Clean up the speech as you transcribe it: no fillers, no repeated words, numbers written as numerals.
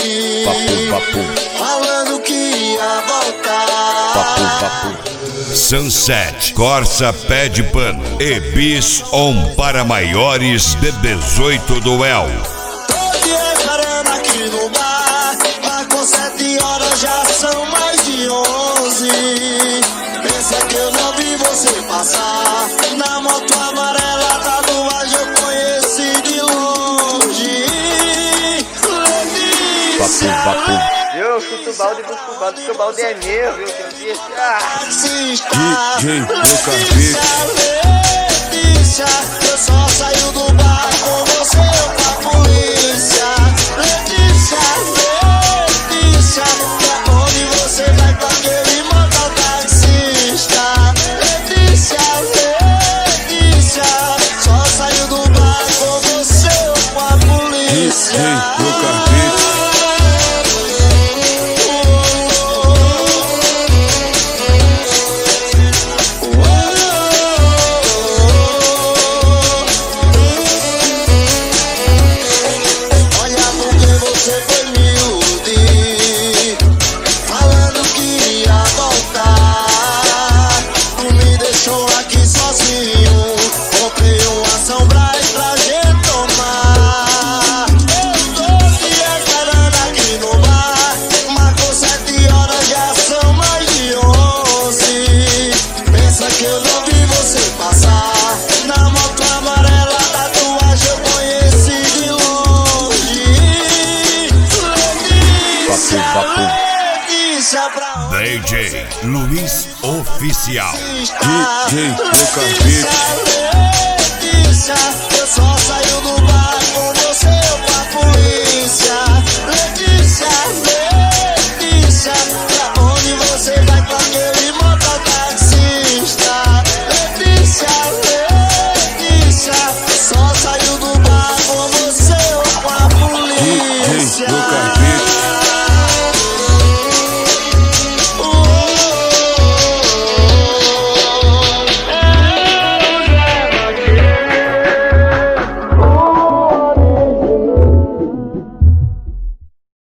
falando que ia voltar. Sunset, Corsa Pé de Pano e Bis On para maiores de 18 do El. Tô te esperando aqui no bar, mas com 7 horas já são mais de 11. Pensa que eu não vi você passar, na moto amarela da tatuagem eu conheci de longe. Letícia, eu chuto o balde, busco o balde, porque o balde é meu, viu? DJ Letícia, eu só saio do bar com você ou com a polícia. Letícia, pra onde você vai com aquele motor taxista? Letícia, só saio do bar com você ou com a polícia. DJ Luiz Oficial. DJ Letícia, eu só saio do bar com você ou com a polícia.